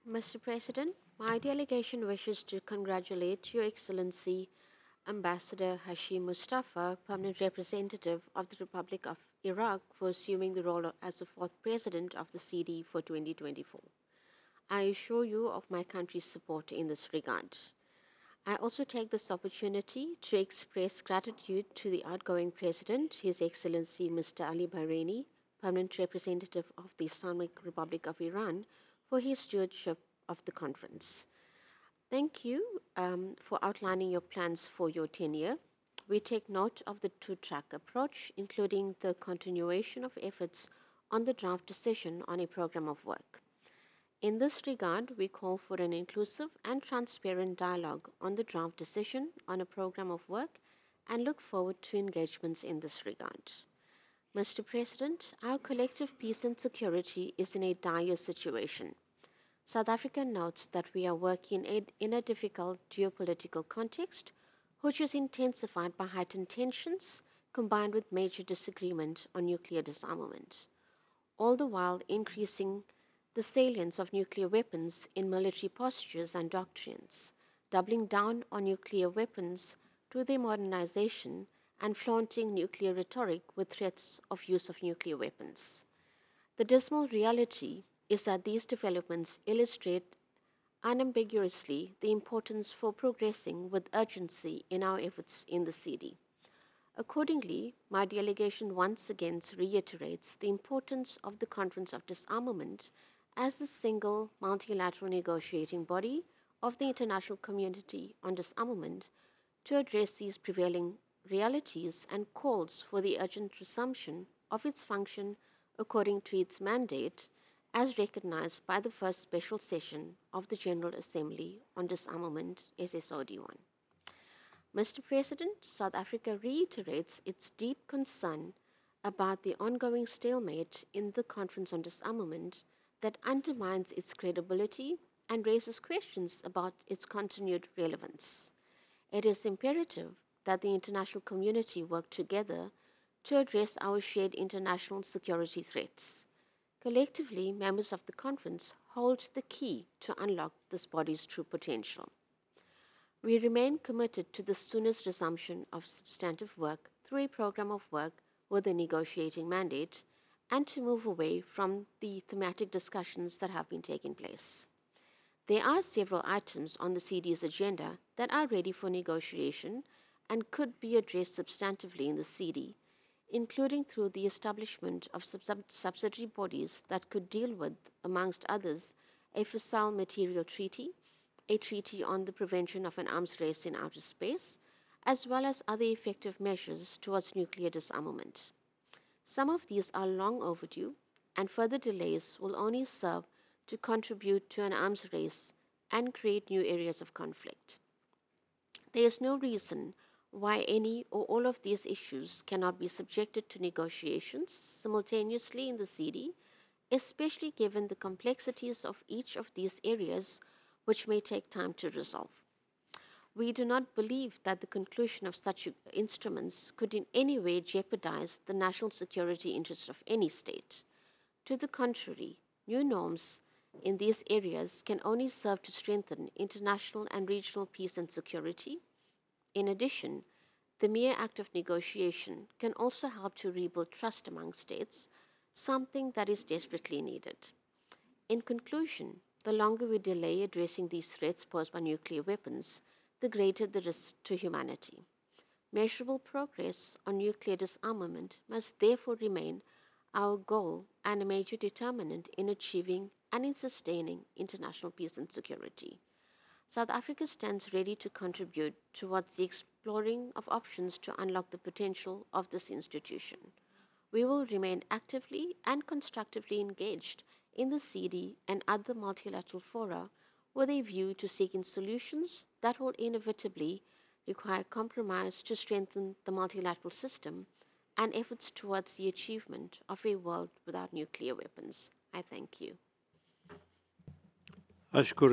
Mr. President, my delegation wishes to congratulate Your Excellency Ambassador Hashim Mustafa, Permanent Representative of the Republic of Iraq, for assuming the role as the fourth President of the CD for 2024. I assure you of my country's support in this regard. I also take this opportunity to express gratitude to the outgoing President, His Excellency Mr. Ali Bahraini, Permanent Representative of the Islamic Republic of Iran, for his stewardship of the conference. Thank you for outlining your plans for your tenure. We take note of the two-track approach, including the continuation of efforts on the draft decision on a program of work. In this regard, we call for an inclusive and transparent dialogue on the draft decision on a program of work and look forward to engagements in this regard. Mr. President, our collective peace and security is in a dire situation. South Africa notes that we are working in a difficult geopolitical context, which is intensified by heightened tensions combined with major disagreement on nuclear disarmament, all the while increasing the salience of nuclear weapons in military postures and doctrines, doubling down on nuclear weapons through their modernization and flaunting nuclear rhetoric with threats of use of nuclear weapons. The dismal reality is that these developments illustrate unambiguously the importance for progressing with urgency in our efforts in the CD. Accordingly, my delegation once again reiterates the importance of the Conference of Disarmament as the single multilateral negotiating body of the international community on disarmament to address these prevailing realities and calls for the urgent resumption of its function according to its mandate as recognized by the first special session of the General Assembly on Disarmament SSOD1. Mr. President, South Africa reiterates its deep concern about the ongoing stalemate in the Conference on Disarmament that undermines its credibility and raises questions about its continued relevance. It is imperative that the international community work together to address our shared international security threats. Collectively, members of the conference hold the key to unlock this body's true potential. We remain committed to the soonest resumption of substantive work through a program of work with a negotiating mandate and to move away from the thematic discussions that have been taking place. There are several items on the CD's agenda that are ready for negotiation and could be addressed substantively in the CD, including through the establishment of subsidiary bodies that could deal with, amongst others, a fissile material treaty, a treaty on the prevention of an arms race in outer space, as well as other effective measures towards nuclear disarmament. Some of these are long overdue, and further delays will only serve to contribute to an arms race and create new areas of conflict. There is no reason why any or all of these issues cannot be subjected to negotiations simultaneously in the CD, especially given the complexities of each of these areas, which may take time to resolve. We do not believe that the conclusion of such instruments could in any way jeopardize the national security interests of any state. To the contrary, new norms in these areas can only serve to strengthen international and regional peace and security. In addition, the mere act of negotiation can also help to rebuild trust among states, something that is desperately needed. In conclusion, the longer we delay addressing these threats posed by nuclear weapons, the greater the risk to humanity. Measurable progress on nuclear disarmament must therefore remain our goal and a major determinant in achieving and in sustaining international peace and security. South Africa stands ready to contribute towards the exploring of options to unlock the potential of this institution. We will remain actively and constructively engaged in the CD and other multilateral fora with a view to seeking solutions that will inevitably require compromise to strengthen the multilateral system and efforts towards the achievement of a world without nuclear weapons. I thank you. أشكر